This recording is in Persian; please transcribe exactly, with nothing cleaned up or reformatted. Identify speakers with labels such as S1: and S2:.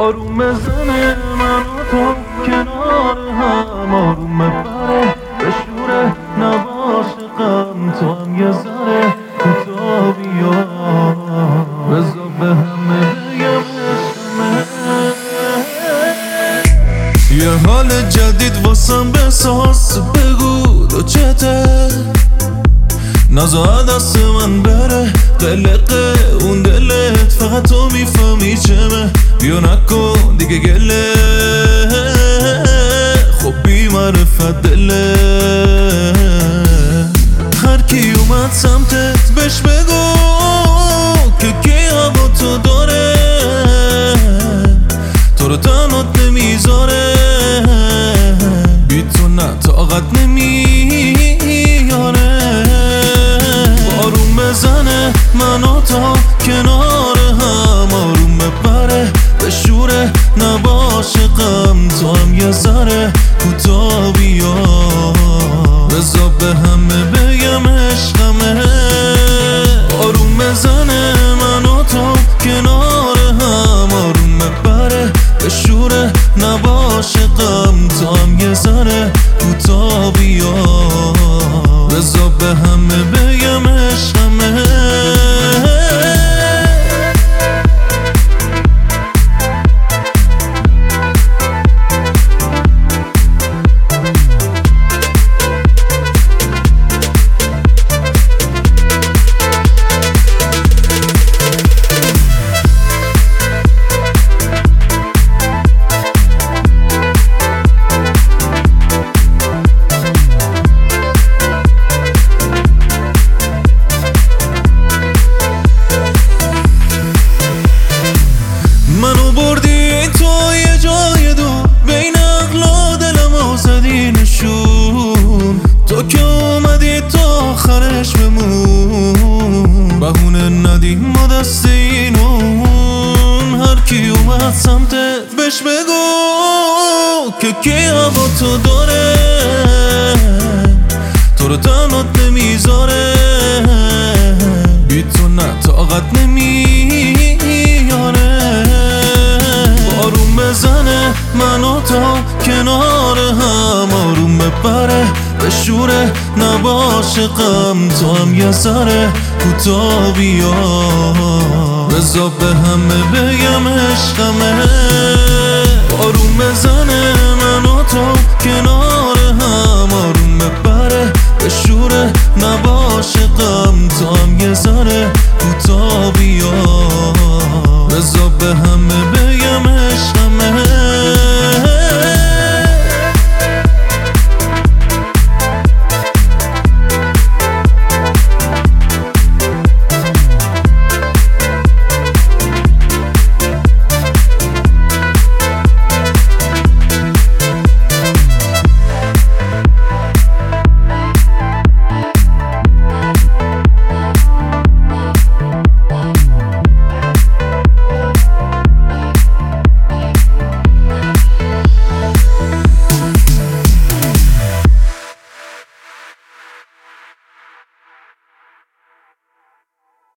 S1: آروم بزنه من و تو کنار هم، آروم ببره بشوره نباشه غم، تو هم یه ذره کوتا بیا بذار به همه بگم عشقمه. یه حال جدید واسم بساز، بگو تو چته نزا دست من بره قلقه اون دلت، فقط تو میفهمی چمه، بیا نکن دیگه گله خب بی معرفت دله. هر کی اومد سمتت بهش بگو که کی هوا تو داره، تو رو تنات نمیذاره، بی تو نه طاقت نمیاره. آروم بزنه من و تا کنار هم، آروم ببره بشوره نباشه غم، تو هم یه ذره کوتا بیا بذار به همه بگم عشقمه. آروم بزنه من و تو کنار هم، آروم ببره بشوره نباشه غم، تو هم یه ذره کوتا بیا بذار به همه بگم عشقمه. منو بردی تو یه جای دور، بین عقل و دلم آزدی نشون، تو که اومدی تا آخرش بمون، بهونه ندی ما دست اینون. هر کی اومد سمتت بهش بگو که کی هوا تو داره، تو رو تنات نمیذاره، بی تو نه طاقت نمیاره. آروم بزنه من و تا کنار هم، آروم ببره بشوره نباشه غم، تو هم یه ذره کوتا بیا بذار به همه بگم عشقمه. آروم بزنه من و تو کنار هم، آروم ببره بشوره نباشه غم، تو هم یه ذره کوتا